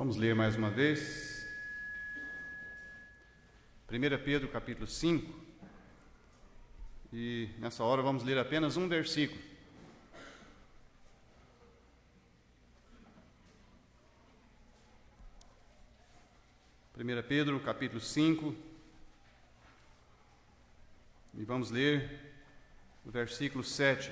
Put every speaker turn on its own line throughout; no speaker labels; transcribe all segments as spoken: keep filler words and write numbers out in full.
Vamos ler mais uma vez. primeira Pedro, capítulo cinco. E nessa hora vamos ler apenas um versículo. primeira Pedro, capítulo cinco. E vamos ler o versículo sete.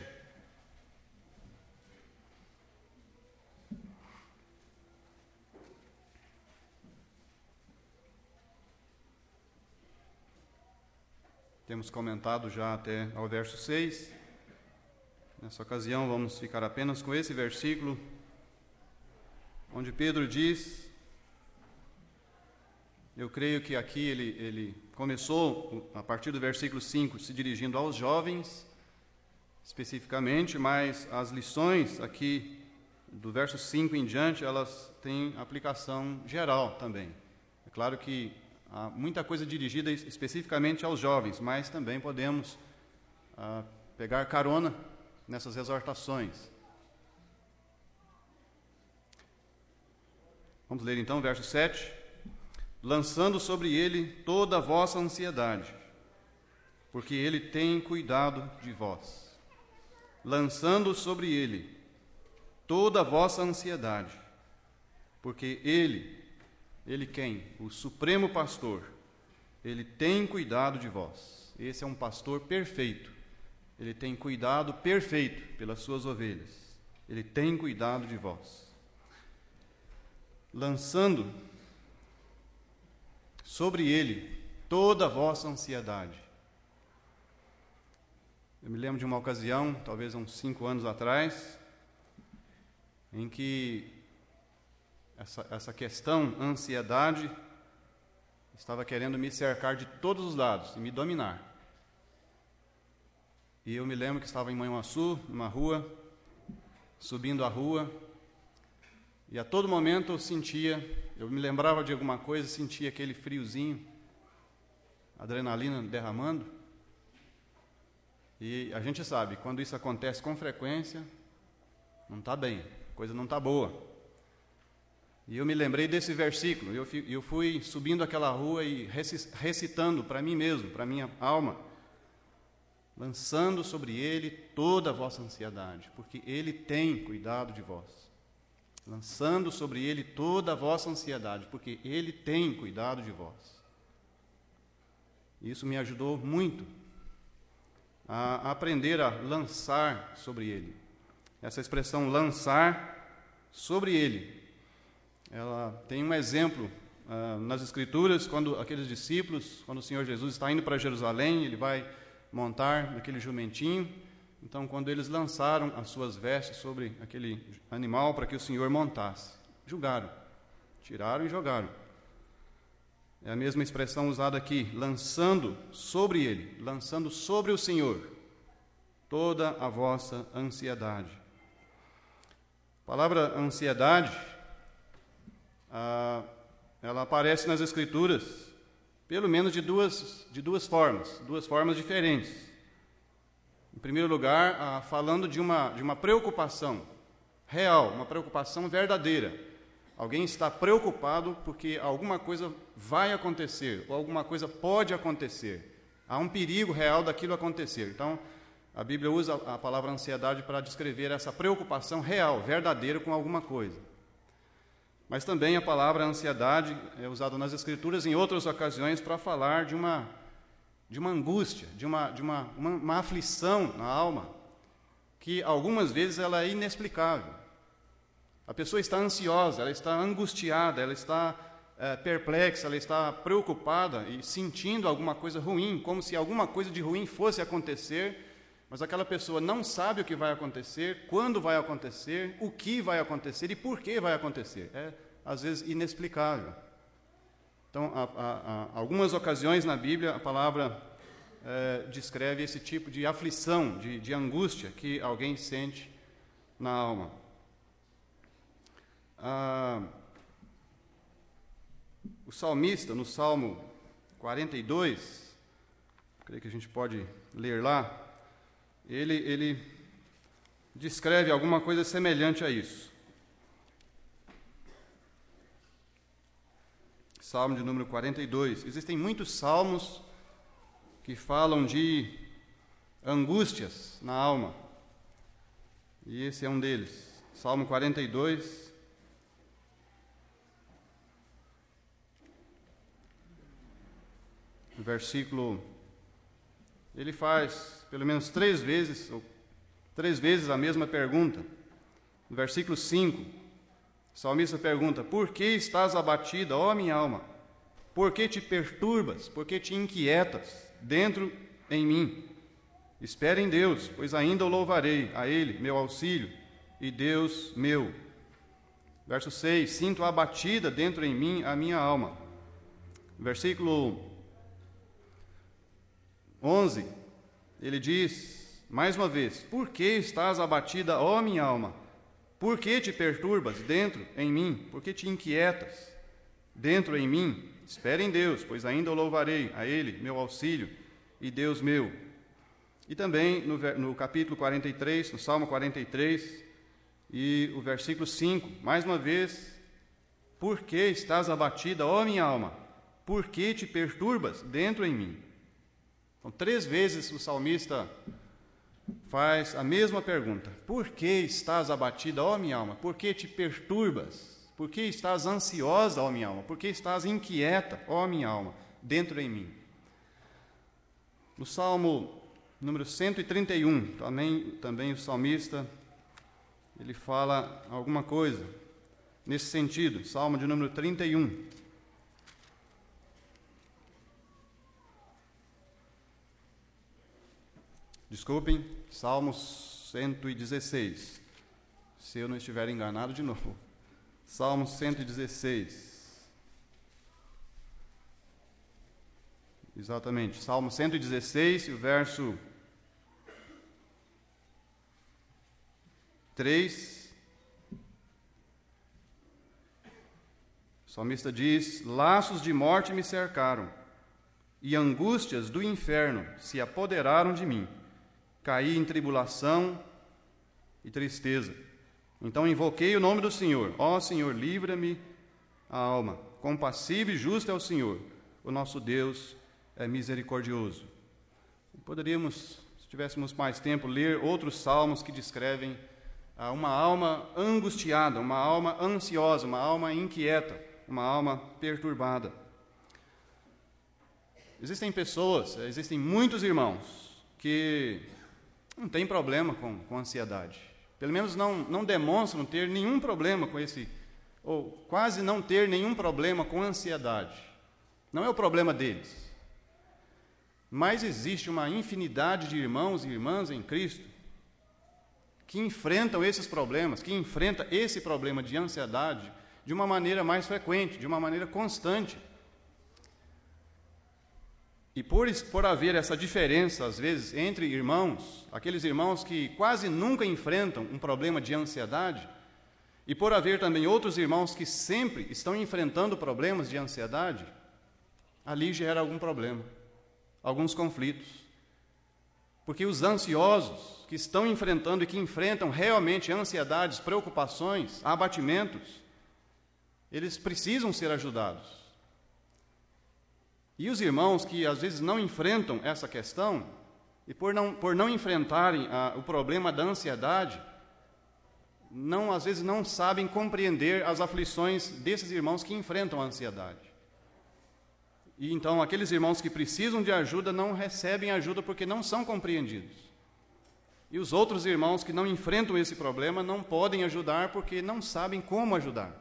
Temos comentado já até ao verso seis. Nessa ocasião vamos ficar apenas com esse versículo, onde Pedro diz, eu creio que aqui ele, ele começou a partir do versículo cinco, se dirigindo aos jovens, especificamente, mas as lições aqui do verso cinco em diante, elas têm aplicação geral também. É claro que há muita coisa dirigida especificamente aos jovens, mas também podemos ah, pegar carona nessas exortações. Vamos ler então o verso sete. Lançando sobre ele toda a vossa ansiedade, porque ele tem cuidado de vós. Lançando sobre ele toda a vossa ansiedade, porque ele, ele quem? O Supremo Pastor, ele tem cuidado de vós. Esse é um pastor perfeito, ele tem cuidado perfeito pelas suas ovelhas, ele tem cuidado de vós. Lançando sobre ele toda a vossa ansiedade. Eu me lembro de uma ocasião, talvez há uns cinco anos atrás, em que essa, essa questão, ansiedade, estava querendo me cercar de todos os lados e me dominar. E eu me lembro que estava em Manhuaçu, numa rua, subindo a rua, e a todo momento eu sentia, eu me lembrava de alguma coisa, sentia aquele friozinho, adrenalina derramando. E a gente sabe, quando isso acontece com frequência, não está bem, a coisa não está boa. E eu me lembrei desse versículo, eu fui, eu fui subindo aquela rua e recitando para mim mesmo, para minha alma, lançando sobre ele toda a vossa ansiedade, porque ele tem cuidado de vós. Lançando sobre ele toda a vossa ansiedade, porque ele tem cuidado de vós. Isso me ajudou muito a aprender a lançar sobre ele. Essa expressão lançar sobre ele, ela tem um exemplo uh, nas Escrituras, quando aqueles discípulos, quando o Senhor Jesus está indo para Jerusalém, ele vai montar naquele jumentinho. Então, quando eles lançaram as suas vestes sobre aquele animal para que o Senhor montasse, jogaram, tiraram e jogaram. É a mesma expressão usada aqui, lançando sobre ele, lançando sobre o Senhor toda a vossa ansiedade. A palavra ansiedade, ah, ela aparece nas Escrituras, pelo menos de duas, de duas formas, duas formas diferentes. Em primeiro lugar, ah, falando de uma, de uma preocupação real, uma preocupação verdadeira. Alguém está preocupado porque alguma coisa vai acontecer, ou alguma coisa pode acontecer. Há um perigo real daquilo acontecer. Então, a Bíblia usa a palavra ansiedade para descrever essa preocupação real, verdadeira com alguma coisa. Mas também a palavra ansiedade é usada nas Escrituras em outras ocasiões para falar de uma... de uma angústia, de, uma, de uma, uma, uma aflição na alma, que algumas vezes ela é inexplicável. A pessoa está ansiosa, ela está angustiada, ela está é, perplexa, ela está preocupada e sentindo alguma coisa ruim, como se alguma coisa de ruim fosse acontecer, mas aquela pessoa não sabe o que vai acontecer, quando vai acontecer, o que vai acontecer e por que vai acontecer. É, às vezes, inexplicável. Então, há, há, há algumas ocasiões na Bíblia, a palavra é, descreve esse tipo de aflição, de, de angústia que alguém sente na alma. Ah, o salmista, no Salmo quarenta e dois, creio que a gente pode ler lá, ele, ele descreve alguma coisa semelhante a isso. Salmo de número quarenta e dois. Existem muitos salmos que falam de angústias na alma, e esse é um deles. Salmo quarenta e dois, versículo, ele faz pelo menos três vezes, ou três vezes a mesma pergunta. No versículo cinco, o salmista pergunta: por que estás abatida, ó minha alma? Por que te perturbas? Por que te inquietas dentro em mim? Espere em Deus, pois ainda o louvarei, a Ele, meu auxílio e Deus meu. Verso seis, sinto abatida dentro em mim a minha alma. Versículo onze, ele diz, mais uma vez: por que estás abatida, ó minha alma? Por que te perturbas dentro em mim? Por que te inquietas dentro em mim? Espere em Deus, pois ainda o louvarei, a Ele, meu auxílio e Deus meu. E também no, no capítulo quarenta e três, no Salmo quarenta e três, e o versículo cinco, mais uma vez: por que estás abatida, ó minha alma? Por que te perturbas dentro em mim? Então, três vezes o salmista faz a mesma pergunta: por que estás abatida, ó minha alma? Por que te perturbas? Por que estás ansiosa, ó minha alma? Por que estás inquieta, ó minha alma, dentro em mim? No Salmo número cento e trinta e um, também, também o salmista, ele fala alguma coisa nesse sentido. Salmo de número trinta e um. Desculpem, Salmo cento e dezesseis, se eu não estiver enganado de novo. Salmo cento e dezesseis. Exatamente, Salmo cento e dezesseis, o verso três. O salmista diz: laços de morte me cercaram, e angústias do inferno se apoderaram de mim. Caí em tribulação e tristeza. Então invoquei o nome do Senhor. Ó Senhor, livra-me a alma. Compassivo e justo é o Senhor. O nosso Deus é misericordioso. Poderíamos, se tivéssemos mais tempo, ler outros salmos que descrevem ah, uma alma angustiada, uma alma ansiosa, uma alma inquieta, uma alma perturbada. Existem pessoas, existem muitos irmãos que não têm problema com, com ansiedade. Pelo menos não, não demonstram ter nenhum problema com esse, ou quase não ter nenhum problema com ansiedade. Não é o problema deles. Mas existe uma infinidade de irmãos e irmãs em Cristo que enfrentam esses problemas, que enfrentam esse problema de ansiedade de uma maneira mais frequente, de uma maneira constante. E por, por haver essa diferença, às vezes, entre irmãos, aqueles irmãos que quase nunca enfrentam um problema de ansiedade, e por haver também outros irmãos que sempre estão enfrentando problemas de ansiedade, ali gera algum problema, alguns conflitos. Porque os ansiosos, que estão enfrentando e que enfrentam realmente ansiedades, preocupações, abatimentos, eles precisam ser ajudados. E os irmãos que às vezes não enfrentam essa questão, e por não, por não enfrentarem a, o problema da ansiedade, não, às vezes não sabem compreender as aflições desses irmãos que enfrentam a ansiedade. E então aqueles irmãos que precisam de ajuda não recebem ajuda porque não são compreendidos. E os outros irmãos que não enfrentam esse problema não podem ajudar porque não sabem como ajudar.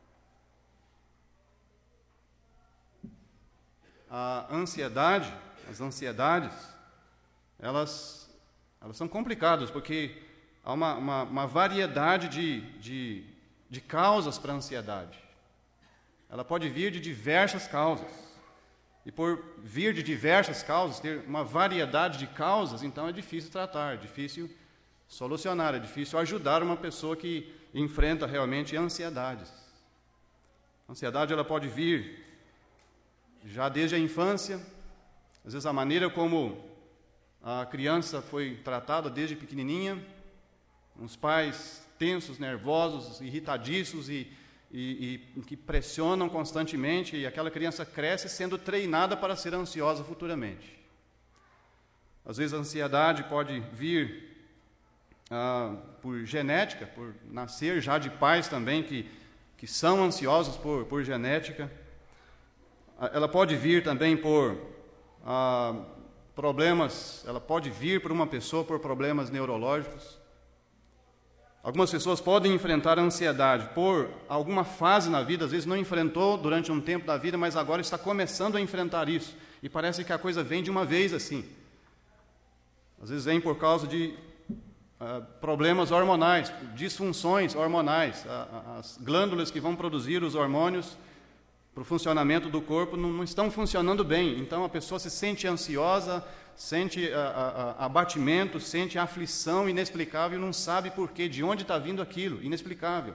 A ansiedade, as ansiedades, elas, elas são complicadas, porque há uma, uma, uma variedade de, de, de causas para a ansiedade. Ela pode vir de diversas causas. E por vir de diversas causas, ter uma variedade de causas, então é difícil tratar, é difícil solucionar, é difícil ajudar uma pessoa que enfrenta realmente ansiedades. A ansiedade ela pode vir já desde a infância, às vezes a maneira como a criança foi tratada desde pequenininha, os pais tensos, nervosos, irritadiços e, e, e que pressionam constantemente, e aquela criança cresce sendo treinada para ser ansiosa futuramente. Às vezes a ansiedade pode vir ah, por genética, por nascer já de pais também que, que são ansiosos por, por genética. Ela pode vir também por ah, problemas, ela pode vir por uma pessoa por problemas neurológicos. Algumas pessoas podem enfrentar a ansiedade por alguma fase na vida, às vezes não enfrentou durante um tempo da vida, mas agora está começando a enfrentar isso. E parece que a coisa vem de uma vez assim. Às vezes vem por causa de uh, problemas hormonais, disfunções hormonais. A, a, as glândulas que vão produzir os hormônios para o funcionamento do corpo não, não estão funcionando bem. Então a pessoa se sente ansiosa, sente a, a, a abatimento, sente a aflição inexplicável e não sabe por quê, de onde está vindo aquilo, inexplicável.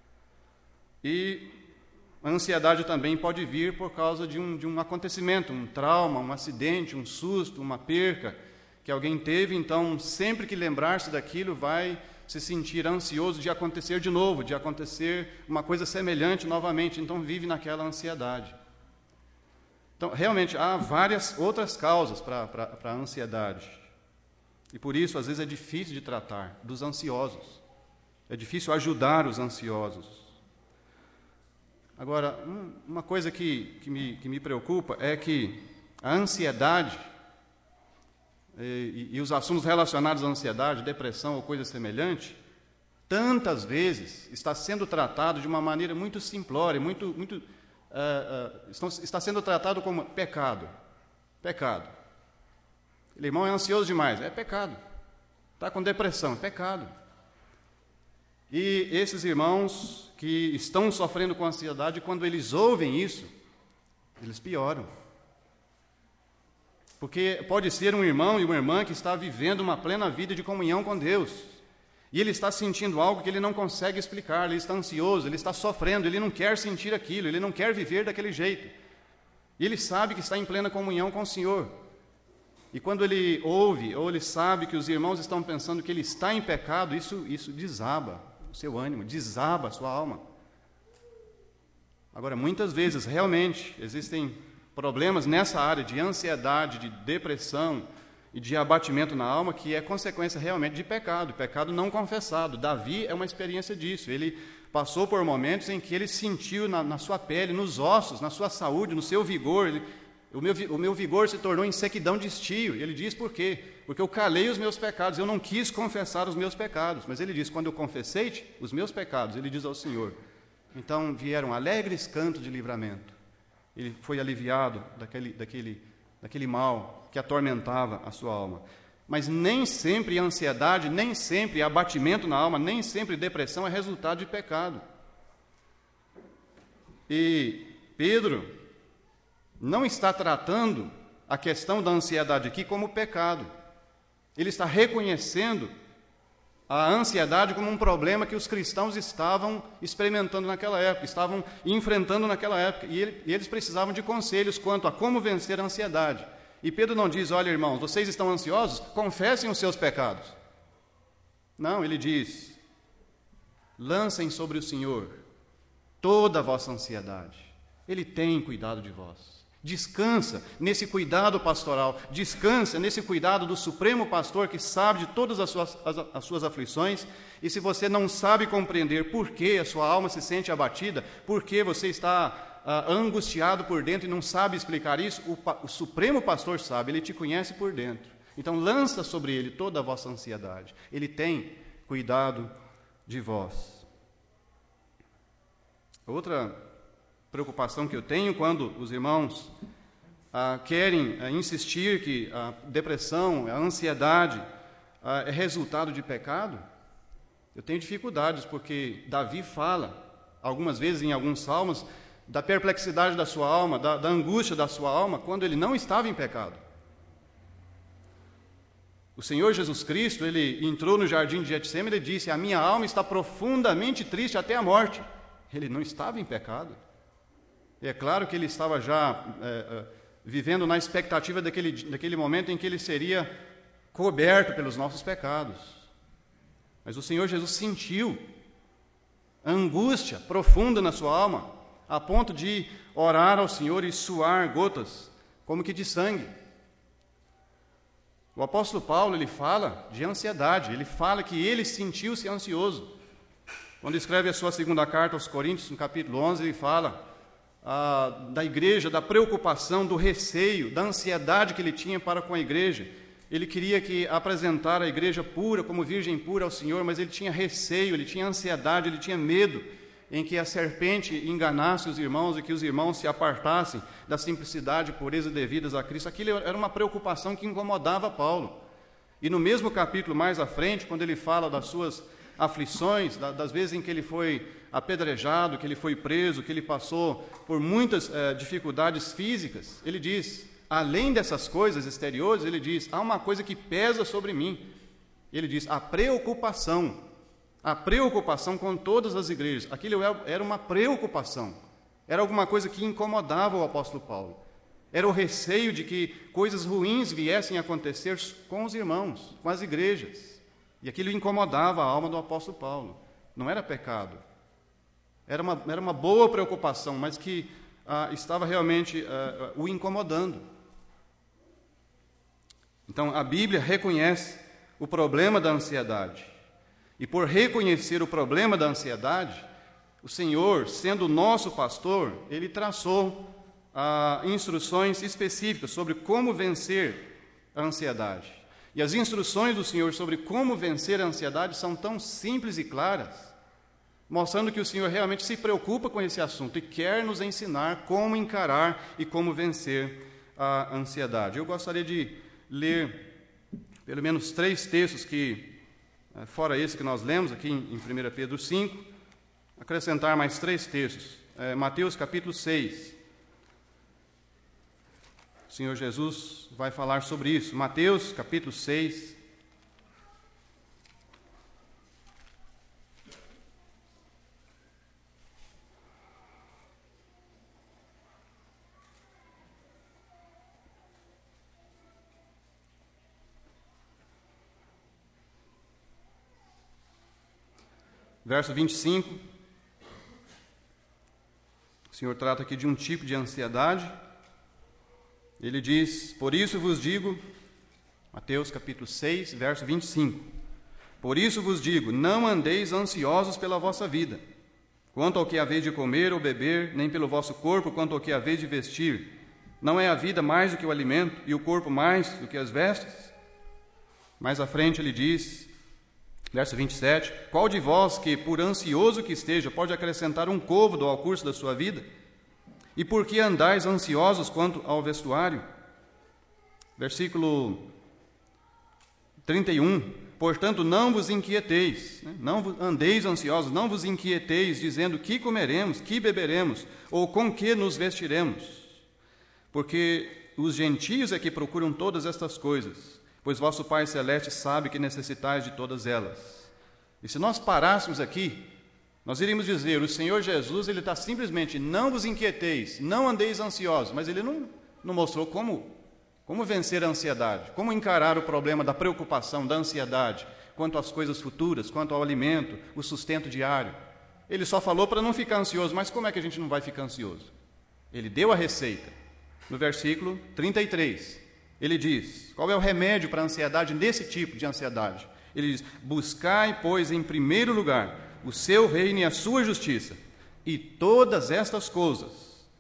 E a ansiedade também pode vir por causa de um, de um acontecimento, um trauma, um acidente, um susto, uma perca que alguém teve, então sempre que lembrar-se daquilo vai se sentir ansioso de acontecer de novo, de acontecer uma coisa semelhante novamente, então vive naquela ansiedade. Então, realmente, há várias outras causas para a ansiedade. E por isso, às vezes, é difícil de tratar dos ansiosos. É difícil ajudar os ansiosos. Agora, um, uma coisa que, que, me, que me preocupa é que a ansiedade e, e os assuntos relacionados à ansiedade, depressão ou coisa semelhante, tantas vezes está sendo tratado de uma maneira muito simplória, muito... muito Uh, uh, estão, está sendo tratado como pecado. Pecado. O irmão é ansioso demais. É pecado. Está com depressão. É pecado. E esses irmãos que estão sofrendo com ansiedade, quando eles ouvem isso, eles pioram. Porque pode ser um irmão e uma irmã que está vivendo uma plena vida de comunhão com Deus. E ele está sentindo algo que ele não consegue explicar, ele está ansioso, ele está sofrendo, ele não quer sentir aquilo, ele não quer viver daquele jeito. E ele sabe que está em plena comunhão com o Senhor. E quando ele ouve, ou ele sabe que os irmãos estão pensando que ele está em pecado, isso, isso desaba o seu ânimo, desaba a sua alma. Agora, muitas vezes, realmente, existem problemas nessa área de ansiedade, de depressão, e de abatimento na alma, que é consequência realmente de pecado, pecado não confessado. Davi é uma experiência disso. Ele passou por momentos em que ele sentiu na, na sua pele, nos ossos, na sua saúde, no seu vigor. Ele, o, meu, o meu vigor se tornou em sequidão de estio. Ele diz por quê? Porque eu calei os meus pecados, eu não quis confessar os meus pecados. Mas ele diz, quando eu confessei-te os meus pecados, ele diz ao Senhor. Então vieram alegres cantos de livramento. Ele foi aliviado daquele, daquele, daquele mal que atormentava a sua alma. Mas nem sempre a ansiedade, nem sempre abatimento na alma, nem sempre depressão é resultado de pecado. E Pedro não está tratando a questão da ansiedade aqui como pecado. Ele está reconhecendo a ansiedade como um problema que os cristãos estavam experimentando naquela época, estavam enfrentando naquela época, e, ele, e eles precisavam de conselhos quanto a como vencer a ansiedade. E Pedro não diz, olha irmãos, vocês estão ansiosos? Confessem os seus pecados. Não, ele diz, lancem sobre o Senhor toda a vossa ansiedade. Ele tem cuidado de vós. Descansa nesse cuidado pastoral, descansa nesse cuidado do Supremo Pastor que sabe de todas as suas, as, as suas aflições. E se você não sabe compreender por que a sua alma se sente abatida, por que você está Uh, angustiado por dentro e não sabe explicar isso, o, o Supremo Pastor sabe, ele te conhece por dentro. Então lança sobre ele toda a vossa ansiedade. Ele tem cuidado de vós. Outra preocupação que eu tenho quando os irmãos uh, querem uh, insistir que a depressão, a ansiedade uh, é resultado de pecado, eu tenho dificuldades, porque Davi fala, algumas vezes em alguns salmos, da perplexidade da sua alma, da, da angústia da sua alma, quando ele não estava em pecado. O Senhor Jesus Cristo, ele entrou no jardim de Getsêmani e disse, a minha alma está profundamente triste até a morte. Ele não estava em pecado. E é claro que ele estava já é, é, vivendo na expectativa daquele, daquele momento em que ele seria coberto pelos nossos pecados. Mas o Senhor Jesus sentiu angústia profunda na sua alma, a ponto de orar ao Senhor e suar gotas, como que de sangue. O apóstolo Paulo, ele fala de ansiedade, ele fala que ele sentiu-se ansioso. Quando escreve a sua segunda carta aos Coríntios, no capítulo onze, ele fala ah, da igreja, da preocupação, do receio, da ansiedade que ele tinha para com a igreja. Ele queria que apresentar a igreja pura, como virgem pura ao Senhor, mas ele tinha receio, ele tinha ansiedade, ele tinha medo em que a serpente enganasse os irmãos e que os irmãos se apartassem da simplicidade e pureza devidas a Cristo. Aquilo era uma preocupação que incomodava Paulo. E no mesmo capítulo mais à frente, quando ele fala das suas aflições, das vezes em que ele foi apedrejado, que ele foi preso, que ele passou por muitas eh, dificuldades físicas, ele diz, além dessas coisas exteriores, ele diz, há uma coisa que pesa sobre mim. Ele diz, a preocupação, a preocupação com todas as igrejas. Aquilo era uma preocupação, era alguma coisa que incomodava o apóstolo Paulo. Era o receio de que coisas ruins viessem a acontecer com os irmãos, com as igrejas. E aquilo incomodava a alma do apóstolo Paulo. Não era pecado. Era uma, era uma boa preocupação, mas que ah, estava realmente ah, o incomodando. Então, a Bíblia reconhece o problema da ansiedade. E por reconhecer o problema da ansiedade, o Senhor, sendo o nosso pastor, Ele traçou ah, instruções específicas sobre como vencer a ansiedade. E as instruções do Senhor sobre como vencer a ansiedade são tão simples e claras, mostrando que o Senhor realmente se preocupa com esse assunto e quer nos ensinar como encarar e como vencer a ansiedade. Eu gostaria de ler pelo menos três textos que, fora esse que nós lemos aqui em primeira Pedro cinco, acrescentar mais três textos. É, Mateus capítulo seis. O Senhor Jesus vai falar sobre isso. Mateus capítulo seis. Verso vinte e cinco. O Senhor trata aqui de um tipo de ansiedade. Ele diz, por isso vos digo, Mateus capítulo seis, verso vinte e cinco, por isso vos digo, não andeis ansiosos pela vossa vida, quanto ao que haveis de comer ou beber, nem pelo vosso corpo, quanto ao que haveis de vestir. Não é a vida mais do que o alimento, e o corpo mais do que as vestes? Mais à frente ele diz, verso vinte e sete, qual de vós que, por ansioso que esteja, pode acrescentar um côvado ao curso da sua vida? E por que andais ansiosos quanto ao vestuário? Versículo trinta e um. Portanto, não vos inquieteis, né? Não andeis ansiosos, não vos inquieteis, dizendo que comeremos, que beberemos, ou com que nos vestiremos. Porque os gentios é que procuram todas estas coisas, pois vosso Pai Celeste sabe que necessitais de todas elas. E se nós parássemos aqui, nós iríamos dizer, o Senhor Jesus, Ele está simplesmente, não vos inquieteis, não andeis ansiosos, mas Ele não, não mostrou como, como vencer a ansiedade, como encarar o problema da preocupação, da ansiedade, quanto às coisas futuras, quanto ao alimento, o sustento diário. Ele só falou para não ficar ansioso, mas como é que a gente não vai ficar ansioso? Ele deu a receita. No versículo trinta e três, ele diz, qual é o remédio para a ansiedade, nesse tipo de ansiedade? Ele diz, buscai, pois, em primeiro lugar, o seu reino e a sua justiça, e todas estas coisas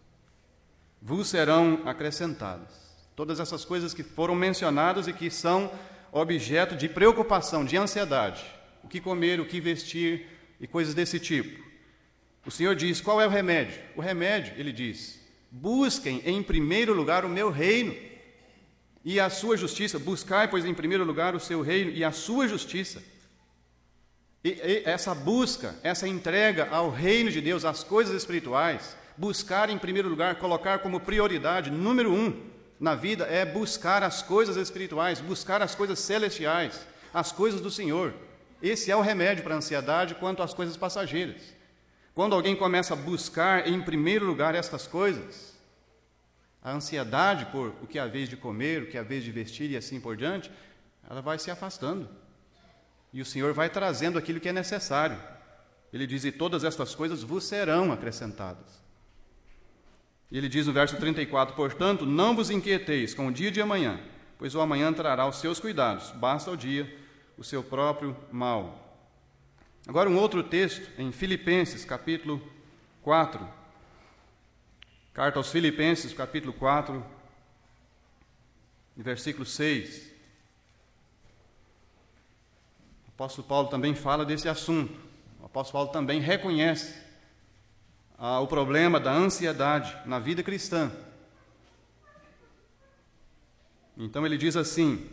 vos serão acrescentadas. Todas essas coisas que foram mencionadas e que são objeto de preocupação, de ansiedade. O que comer, o que vestir e coisas desse tipo. O Senhor diz, qual é o remédio? O remédio, Ele diz, busquem em primeiro lugar o meu reino e a sua justiça. Buscai, pois, em primeiro lugar o seu reino e a sua justiça. E, e essa busca, essa entrega ao reino de Deus, às coisas espirituais, buscar em primeiro lugar, colocar como prioridade, número um na vida, é buscar as coisas espirituais, buscar as coisas celestiais, as coisas do Senhor. Esse é o remédio para a ansiedade quanto às coisas passageiras. Quando alguém começa a buscar em primeiro lugar estas coisas, a ansiedade por o que é a vez de comer, o que é a vez de vestir e assim por diante, ela vai se afastando. E o Senhor vai trazendo aquilo que é necessário. Ele diz, e todas estas coisas vos serão acrescentadas. E ele diz no verso trinta e quatro, portanto, não vos inquieteis com o dia de amanhã, pois o amanhã trará os seus cuidados, basta ao dia o seu próprio mal. Agora um outro texto, em Filipenses, capítulo quatro. Carta aos Filipenses, capítulo quatro, versículo seis. O apóstolo Paulo também fala desse assunto. O apóstolo Paulo também reconhece ah, o problema da ansiedade na vida cristã. Então ele diz assim,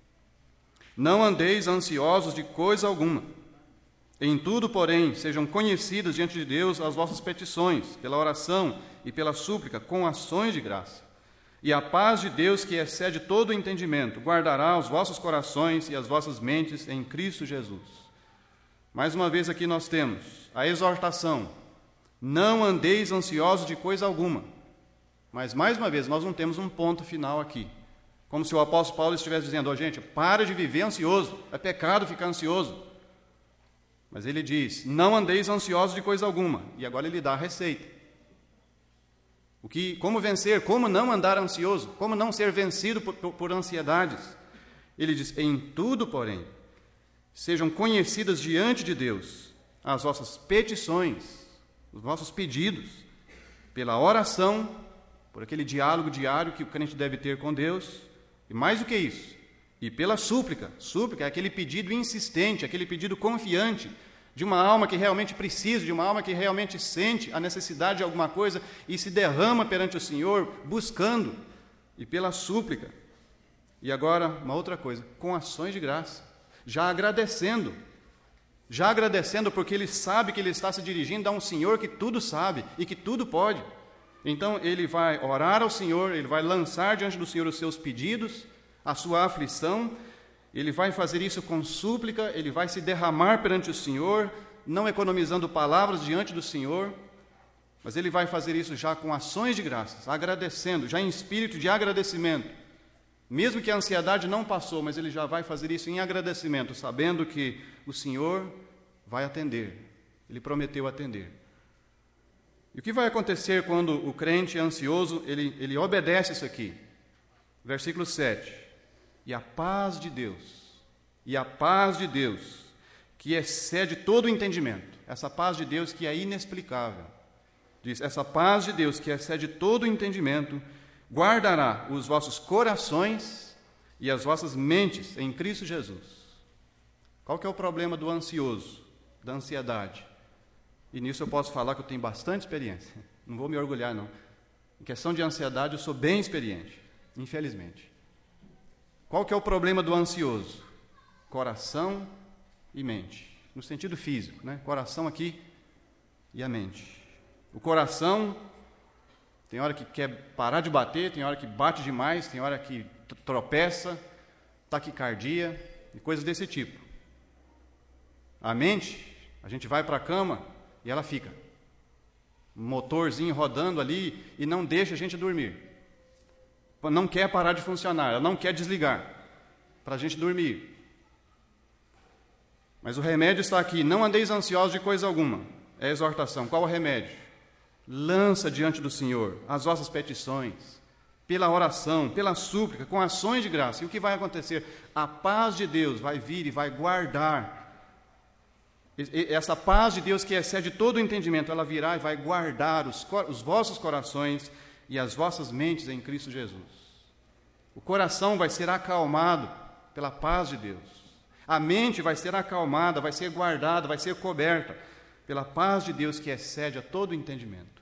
não andeis ansiosos de coisa alguma, em tudo, porém, sejam conhecidas diante de Deus as vossas petições, pela oração e pela súplica, com ações de graça. E a paz de Deus, que excede todo o entendimento, guardará os vossos corações e as vossas mentes em Cristo Jesus. Mais uma vez aqui nós temos a exortação, não andeis ansiosos de coisa alguma. Mas mais uma vez, nós não temos um ponto final aqui. Como se o apóstolo Paulo estivesse dizendo, ó, gente, para de viver ansioso, é pecado ficar ansioso. Mas ele diz, não andeis ansiosos de coisa alguma. E agora ele dá a receita. O que, como vencer, como não andar ansioso, como não ser vencido por, por, por ansiedades. Ele diz, em tudo, porém, sejam conhecidas diante de Deus as vossas petições, os vossos pedidos, pela oração, por aquele diálogo diário que o crente deve ter com Deus, e mais do que isso, e pela súplica. Súplica é aquele pedido insistente, aquele pedido confiante, de uma alma que realmente precisa, de uma alma que realmente sente a necessidade de alguma coisa e se derrama perante o Senhor, buscando, e pela súplica. E agora, uma outra coisa, com ações de graça, já agradecendo, já agradecendo porque ele sabe que ele está se dirigindo a um Senhor que tudo sabe e que tudo pode. Então ele vai orar ao Senhor, ele vai lançar diante do Senhor os seus pedidos, a sua aflição, ele vai fazer isso com súplica, ele vai se derramar perante o Senhor, não economizando palavras diante do Senhor, mas ele vai fazer isso já com ações de graças, agradecendo, já em espírito de agradecimento. Mesmo que a ansiedade não passou, mas ele já vai fazer isso em agradecimento, sabendo que o Senhor vai atender, ele prometeu atender. E o que vai acontecer quando o crente ansioso, ele, ele obedece isso aqui? Versículo sete. E a paz de Deus, e a paz de Deus, que excede todo o entendimento, essa paz de Deus que é inexplicável, diz, essa paz de Deus que excede todo o entendimento, guardará os vossos corações e as vossas mentes em Cristo Jesus. Qual que é o problema do ansioso, da ansiedade? E nisso eu posso falar que eu tenho bastante experiência, não vou me orgulhar não. Em questão de ansiedade eu sou bem experiente, infelizmente. Qual que é o problema do ansioso? Coração e mente, no sentido físico, né? Coração aqui e a mente. O coração, tem hora que quer parar de bater, tem hora que bate demais, tem hora que tropeça, taquicardia e coisas desse tipo. A mente, a gente vai para a cama e ela fica. Um motorzinho rodando ali e não deixa a gente dormir. Não quer parar de funcionar, ela não quer desligar, para a gente dormir. Mas o remédio está aqui, não andeis ansiosos de coisa alguma. É a exortação. Qual o remédio? Lança diante do Senhor as vossas petições, pela oração, pela súplica, com ações de graça. E o que vai acontecer? A paz de Deus vai vir e vai guardar. Essa paz de Deus que excede todo o entendimento, ela virá e vai guardar os, os vossos corações e as vossas mentes em Cristo Jesus. O coração vai ser acalmado pela paz de Deus. A mente vai ser acalmada, vai ser guardada, vai ser coberta pela paz de Deus que excede a todo o entendimento.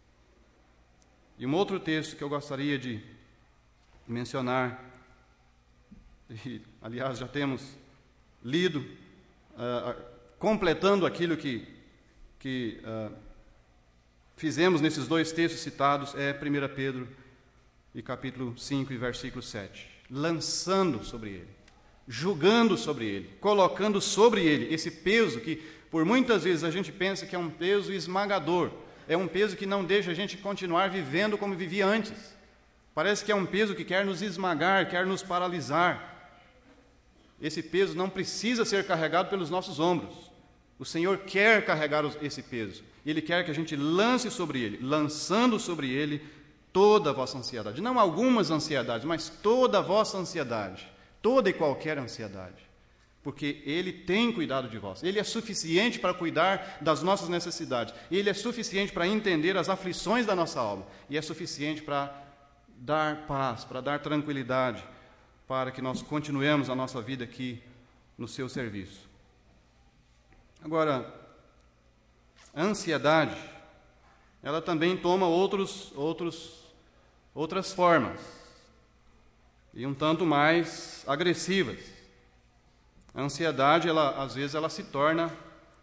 E um outro texto que eu gostaria de mencionar, e, aliás, já temos lido, uh, completando aquilo que, que uh, fizemos nesses dois textos citados, é primeiro Pedro e capítulo cinco e versículo sete. Lançando sobre ele, julgando sobre ele, colocando sobre ele esse peso que, por muitas vezes, a gente pensa que é um peso esmagador, é um peso que não deixa a gente continuar vivendo como vivia antes. Parece que é um peso que quer nos esmagar, quer nos paralisar. Esse peso não precisa ser carregado pelos nossos ombros. O Senhor quer carregar esse peso. Ele quer que a gente lance sobre Ele, lançando sobre Ele toda a vossa ansiedade. Não algumas ansiedades, mas toda a vossa ansiedade. Toda e qualquer ansiedade. Porque Ele tem cuidado de vós. Ele é suficiente para cuidar das nossas necessidades. Ele é suficiente para entender as aflições da nossa alma. E é suficiente para dar paz, para dar tranquilidade, para que nós continuemos a nossa vida aqui no seu serviço. Agora, a ansiedade, ela também toma outros, outros, outras formas, e um tanto mais agressivas. A ansiedade, ela, às vezes, ela se torna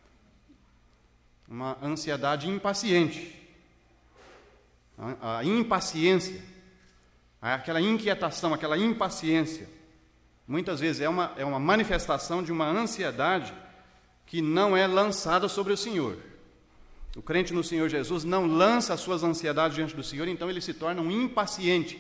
uma ansiedade impaciente. A, a impaciência, aquela inquietação, aquela impaciência, muitas vezes é uma, é uma manifestação de uma ansiedade que não é lançada sobre o Senhor. O crente no Senhor Jesus não lança as suas ansiedades diante do Senhor, então ele se torna um impaciente.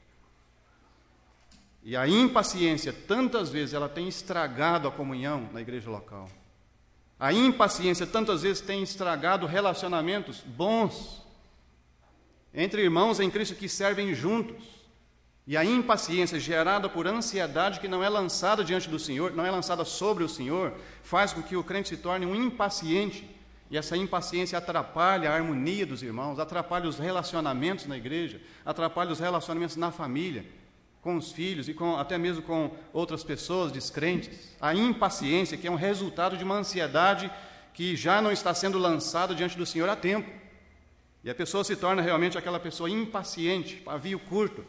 E a impaciência, tantas vezes, ela tem estragado a comunhão na igreja local. A impaciência, tantas vezes, tem estragado relacionamentos bons entre irmãos em Cristo que servem juntos. E a impaciência gerada por ansiedade que não é lançada diante do Senhor, não é lançada sobre o Senhor, faz com que o crente se torne um impaciente. E essa impaciência atrapalha a harmonia dos irmãos, atrapalha os relacionamentos na igreja, atrapalha os relacionamentos na família, com os filhos e com, até mesmo com outras pessoas descrentes. A impaciência, que é um resultado de uma ansiedade que já não está sendo lançada diante do Senhor há tempo. E a pessoa se torna realmente aquela pessoa impaciente, pavio curto.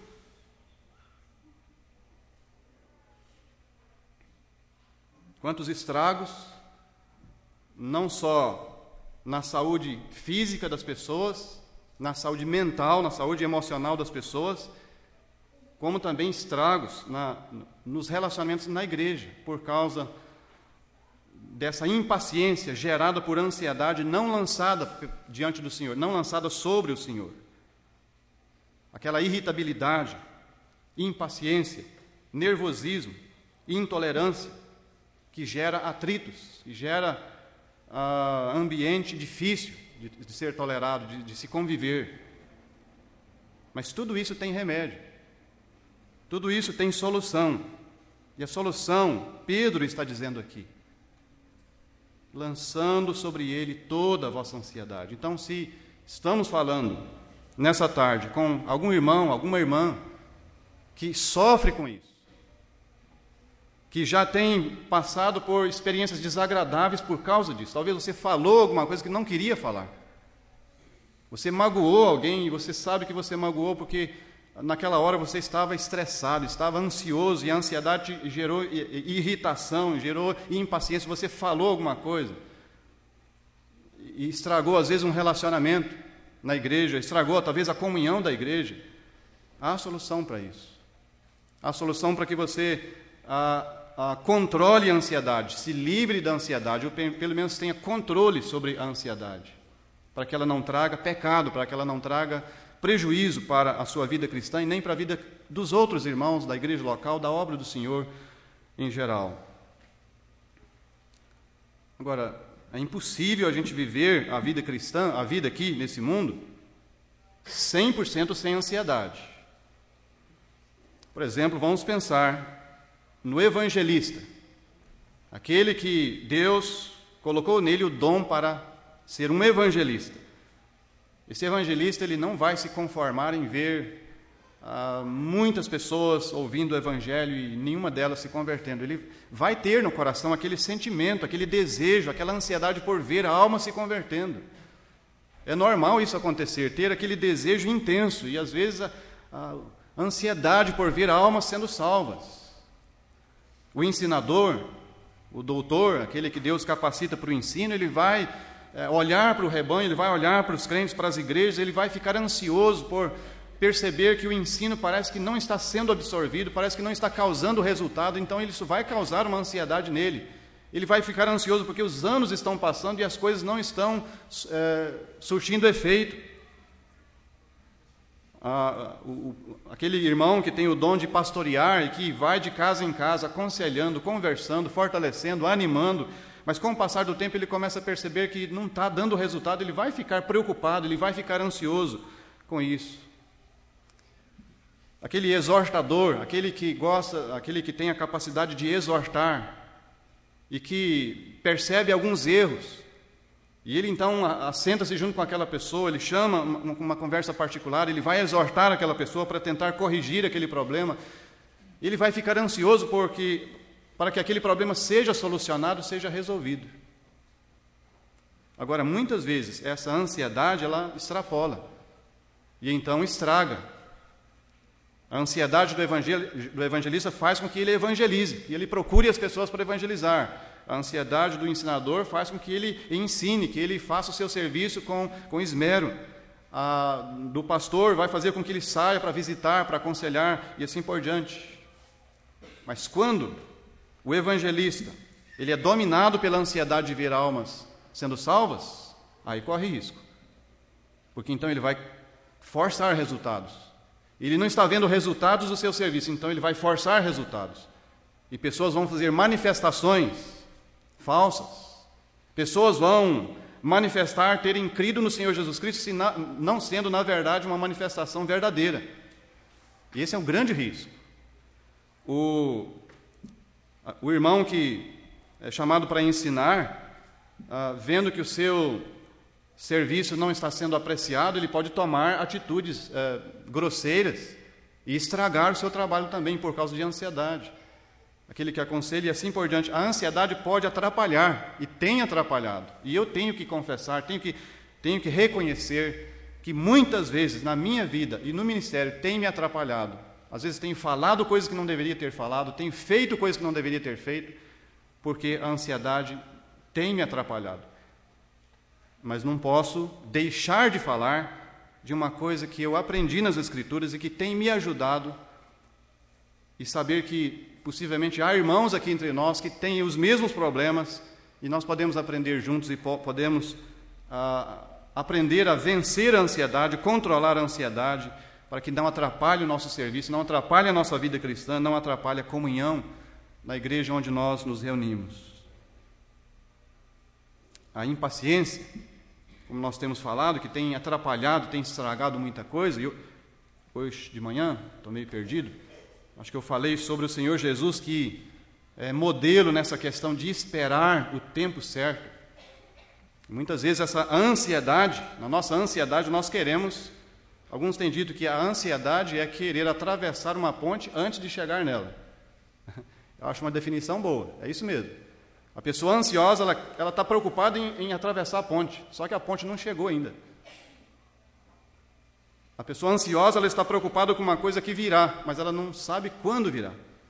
Quantos estragos, não só na saúde física das pessoas, na saúde mental, na saúde emocional das pessoas, como também estragos na, nos relacionamentos na igreja, por causa dessa impaciência gerada por ansiedade não lançada diante do Senhor, não lançada sobre o Senhor. Aquela irritabilidade, impaciência, nervosismo, intolerância, que gera atritos, que gera uh, ambiente difícil de, de ser tolerado, de, de se conviver. Mas tudo isso tem remédio. Tudo isso tem solução. E a solução, Pedro está dizendo aqui, lançando sobre ele toda a vossa ansiedade. Então, se estamos falando nessa tarde com algum irmão, alguma irmã que sofre com isso, que já tem passado por experiências desagradáveis por causa disso, talvez você falou alguma coisa que não queria falar, você magoou alguém e você sabe que você magoou porque naquela hora você estava estressado, estava ansioso, e a ansiedade gerou irritação, gerou impaciência, você falou alguma coisa e estragou às vezes um relacionamento na igreja, estragou talvez a comunhão da igreja. Há solução para isso. Há solução para que você a, a, controle a ansiedade, se livre da ansiedade, ou pelo menos tenha controle sobre a ansiedade, para que ela não traga pecado, para que ela não traga prejuízo para a sua vida cristã e nem para a vida dos outros irmãos da igreja local, da obra do Senhor em geral. Agora, é impossível a gente viver a vida cristã, a vida aqui nesse mundo, cem por cento sem ansiedade. Por exemplo, vamos pensar no evangelista, aquele que Deus colocou nele o dom para ser um evangelista. Esse evangelista, ele não vai se conformar em ver ah, muitas pessoas ouvindo o evangelho e nenhuma delas se convertendo. Ele vai ter no coração aquele sentimento, aquele desejo, aquela ansiedade por ver a alma se convertendo. É normal isso acontecer, ter aquele desejo intenso e às vezes a, a ansiedade por ver almas sendo salvas. O ensinador, o doutor, aquele que Deus capacita para o ensino, ele vai olhar para o rebanho, ele vai olhar para os crentes, para as igrejas, ele vai ficar ansioso por perceber que o ensino parece que não está sendo absorvido, parece que não está causando resultado, então isso vai causar uma ansiedade nele. Ele vai ficar ansioso porque os anos estão passando e as coisas não estão é, surtindo efeito. Ah, o, o, aquele irmão que tem o dom de pastorear e que vai de casa em casa aconselhando, conversando, fortalecendo, animando, Mas com o passar do tempo ele começa a perceber que não está dando resultado, ele vai ficar preocupado, ele vai ficar ansioso com isso. Aquele exortador, aquele que gosta, aquele que tem a capacidade de exortar e que percebe alguns erros, e ele então assenta-se junto com aquela pessoa, ele chama uma, uma conversa particular, ele vai exortar aquela pessoa para tentar corrigir aquele problema. Ele vai ficar ansioso porque, para que aquele problema seja solucionado, seja resolvido. Agora, muitas vezes, essa ansiedade, ela extrapola e então estraga. A ansiedade do, evangel... do evangelista faz com que ele evangelize, e ele procure as pessoas para evangelizar. A ansiedade do ensinador faz com que ele ensine, que ele faça o seu serviço com, com esmero. A do pastor vai fazer com que ele saia para visitar, para aconselhar e assim por diante. Mas quando o evangelista ele é dominado pela ansiedade de ver almas sendo salvas, aí corre risco. Porque então ele vai forçar resultados. Ele não está vendo resultados do seu serviço, então ele vai forçar resultados. E pessoas vão fazer manifestações falsas. Pessoas vão manifestar terem crido no Senhor Jesus Cristo, se na, não sendo, na verdade, uma manifestação verdadeira. E esse é um grande risco. O, o irmão que é chamado para ensinar, ah, vendo que o seu serviço não está sendo apreciado, ele pode tomar atitudes eh, grosseiras e estragar o seu trabalho também por causa de ansiedade. Aquele que aconselha e assim por diante. A ansiedade pode atrapalhar e tem atrapalhado. E eu tenho que confessar, tenho que, tenho que reconhecer que muitas vezes na minha vida e no ministério tem me atrapalhado. Às vezes tenho falado coisas que não deveria ter falado, tenho feito coisas que não deveria ter feito, porque a ansiedade tem me atrapalhado. Mas não posso deixar de falar de uma coisa que eu aprendi nas Escrituras e que tem me ajudado, e saber que possivelmente há irmãos aqui entre nós que têm os mesmos problemas e nós podemos aprender juntos e po- podemos ah, aprender a vencer a ansiedade, controlar a ansiedade, para que não atrapalhe o nosso serviço, não atrapalhe a nossa vida cristã, não atrapalhe a comunhão na igreja onde nós nos reunimos. A impaciência, como nós temos falado, que tem atrapalhado, tem estragado muita coisa. E eu, hoje de manhã, estou meio perdido, acho que eu falei sobre o Senhor Jesus, que é modelo nessa questão de esperar o tempo certo. Muitas vezes essa ansiedade, na nossa ansiedade nós queremos, alguns têm dito que a ansiedade é querer atravessar uma ponte antes de chegar nela. Eu acho uma definição boa, é isso mesmo. A pessoa ansiosa, ela ela está preocupada em, em atravessar a ponte, só que a ponte não chegou ainda. A pessoa ansiosa, ela está preocupada com uma coisa que virá, mas ela não sabe quando virá.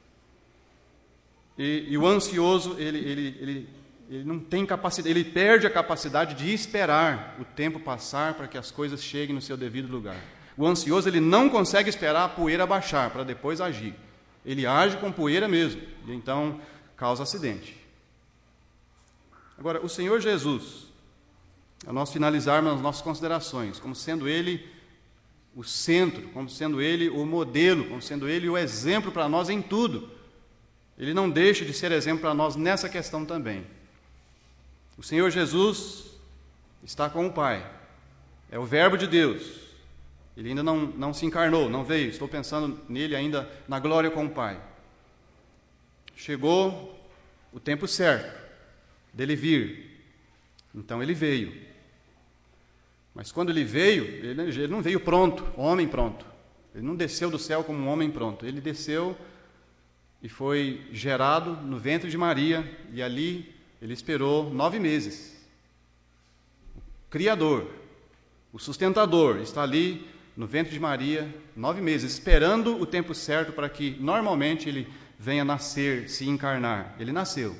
E, e o ansioso, ele, ele, ele, ele não tem capacidade, ele perde a capacidade de esperar o tempo passar para que as coisas cheguem no seu devido lugar. O ansioso, ele não consegue esperar a poeira baixar para depois agir. Ele age com poeira mesmo, e então causa acidente. Agora, o Senhor Jesus, a nós finalizarmos as nossas considerações, como sendo Ele o centro, como sendo Ele o modelo, como sendo Ele o exemplo para nós em tudo. Ele não deixa de ser exemplo para nós nessa questão também. O Senhor Jesus está com o Pai, é o Verbo de Deus. Ele ainda não, não se encarnou, não veio, estou pensando nele ainda na glória com o Pai. Chegou o tempo certo dele vir, então ele veio. Mas quando ele veio, ele, ele não veio pronto, homem pronto. Ele não desceu do céu como um homem pronto. Ele desceu e foi gerado no ventre de Maria, e ali ele esperou nove meses. O Criador, o sustentador, está ali no ventre de Maria, nove meses, esperando o tempo certo para que normalmente ele venha nascer, se encarnar. Ele nasceu.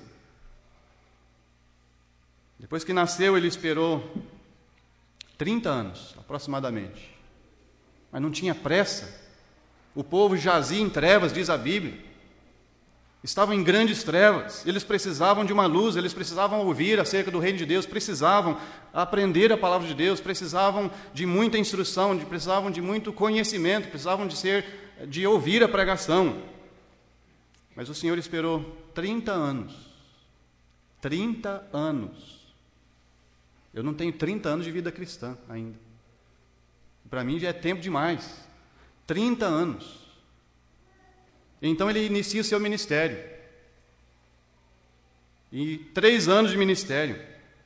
Depois que nasceu, ele esperou trinta anos, aproximadamente. Mas não tinha pressa. O povo jazia em trevas, diz a Bíblia. Estavam em grandes trevas. Eles precisavam de uma luz, eles precisavam ouvir acerca do reino de Deus, precisavam aprender a palavra de Deus, precisavam de muita instrução, de, precisavam de muito conhecimento, precisavam de ser, de ouvir a pregação. Mas o Senhor esperou trinta anos. trinta anos. Eu não tenho trinta anos de vida cristã ainda. Para mim já é tempo demais. trinta anos. Então ele inicia o seu ministério. E três anos de ministério.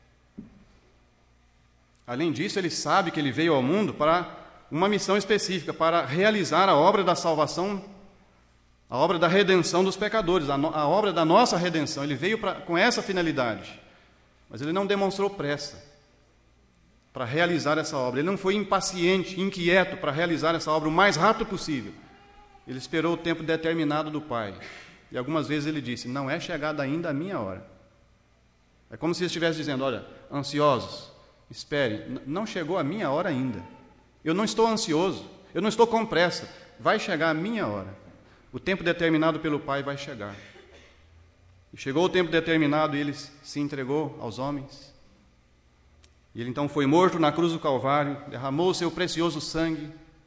Além disso, ele sabe que ele veio ao mundo para uma missão específica, para realizar a obra da salvação, a obra da redenção dos pecadores, a, no, a obra da nossa redenção. Ele veio pra, com essa finalidade, mas ele não demonstrou pressa para realizar essa obra. Ele não foi impaciente, inquieto para realizar essa obra o mais rápido possível. Ele esperou o tempo determinado do Pai. E algumas vezes ele disse, não é chegada ainda a minha hora. É como se ele estivesse dizendo, olha, ansiosos, esperem, não chegou a minha hora ainda. Eu não estou ansioso, eu não estou com pressa. Vai chegar a minha hora. O tempo determinado pelo Pai vai chegar. E chegou o tempo determinado e ele se entregou aos homens. E ele então foi morto na cruz do Calvário, derramou o seu precioso sangue.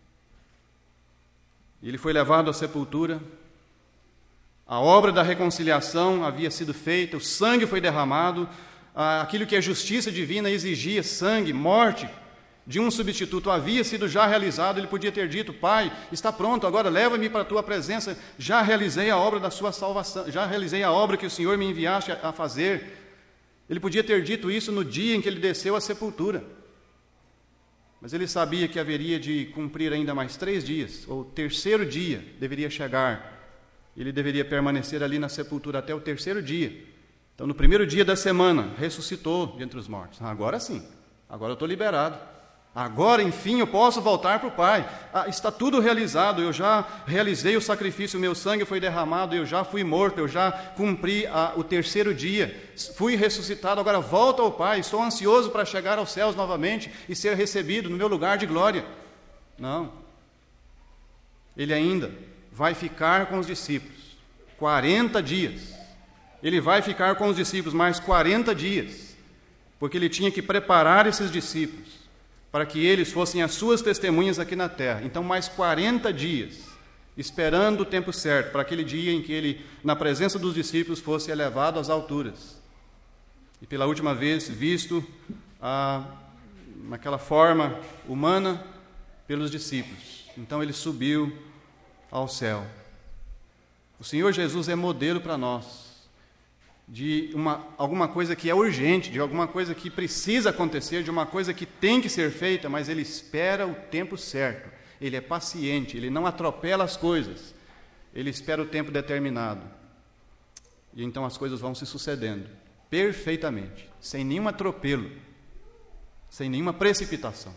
E ele foi levado à sepultura. A obra da reconciliação havia sido feita, o sangue foi derramado. Aquilo que a justiça divina exigia, sangue, morte, de um substituto havia sido já realizado. Ele podia ter dito, Pai, está pronto, agora leva-me para a tua presença, já realizei a obra da sua salvação, já realizei a obra que o Senhor me enviaste a fazer. Ele podia ter dito isso no dia em que ele desceu à sepultura, mas ele sabia que haveria de cumprir ainda mais três dias, ou o terceiro dia deveria chegar, ele deveria permanecer ali na sepultura até o terceiro dia. Então no primeiro dia da semana, ressuscitou de entre os mortos. Agora sim, agora eu estou liberado. Agora, enfim, eu posso voltar para o Pai. Ah, está tudo realizado, eu já realizei o sacrifício, o meu sangue foi derramado, eu já fui morto, eu já cumpri ah, o terceiro dia, fui ressuscitado, agora volto ao Pai, estou ansioso para chegar aos céus novamente e ser recebido no meu lugar de glória. Não. Ele ainda vai ficar com os discípulos quarenta dias. Ele vai ficar com os discípulos mais quarenta dias, porque ele tinha que preparar esses discípulos para que eles fossem as suas testemunhas aqui na terra. Então, mais quarenta dias, esperando o tempo certo, para aquele dia em que ele, na presença dos discípulos, fosse elevado às alturas. E pela última vez, visto ah, naquela forma humana pelos discípulos. Então, ele subiu ao céu. O Senhor Jesus é modelo para nós de uma, alguma coisa que é urgente, de alguma coisa que precisa acontecer, de uma coisa que tem que ser feita, mas ele espera o tempo certo. Ele é paciente, ele não atropela as coisas, ele espera o tempo determinado. E então as coisas vão se sucedendo perfeitamente, sem nenhum atropelo, sem nenhuma precipitação.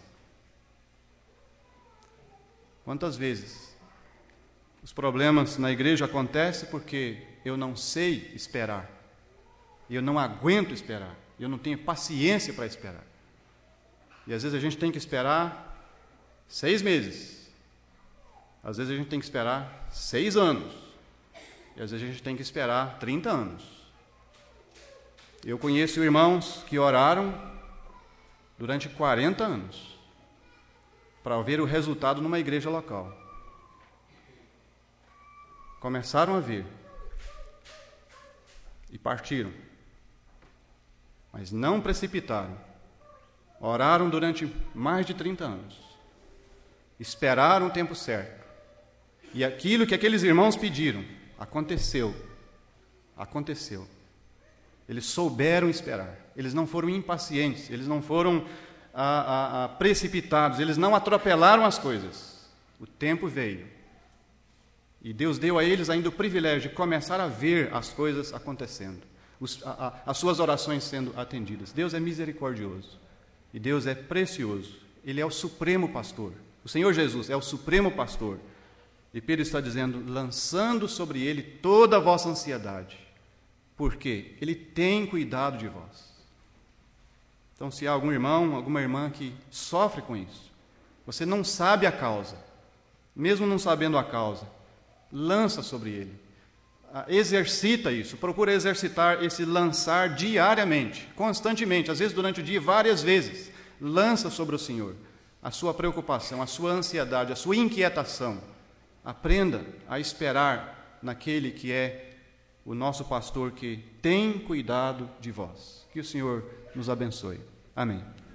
Quantas vezes os problemas na igreja acontecem porque eu não sei esperar, eu não aguento esperar, eu não tenho paciência para esperar. E às vezes a gente tem que esperar seis meses, às vezes a gente tem que esperar seis anos, e às vezes a gente tem que esperar trinta anos. Eu conheço irmãos que oraram durante quarenta anos para ver o resultado numa igreja local. Começaram a ver e partiram, mas não precipitaram. Oraram durante mais de trinta anos, esperaram o tempo certo, e aquilo que aqueles irmãos pediram aconteceu. Aconteceu. Eles souberam esperar, eles não foram impacientes, eles não foram ah, ah, ah, precipitados, eles não atropelaram as coisas. O tempo veio. E Deus deu a eles ainda o privilégio de começar a ver as coisas acontecendo, os, a, a, as suas orações sendo atendidas. Deus é misericordioso e Deus é precioso. Ele é o supremo pastor. O Senhor Jesus é o supremo pastor. E Pedro está dizendo, lançando sobre ele toda a vossa ansiedade, porque ele tem cuidado de vós. Então, se há algum irmão, alguma irmã que sofre com isso, você não sabe a causa, mesmo não sabendo a causa, lança sobre ele, exercita isso, procura exercitar esse lançar diariamente, constantemente, às vezes durante o dia, várias vezes. Lança sobre o Senhor a sua preocupação, a sua ansiedade, a sua inquietação. Aprenda a esperar naquele que é o nosso pastor que tem cuidado de vós. Que o Senhor nos abençoe. Amém.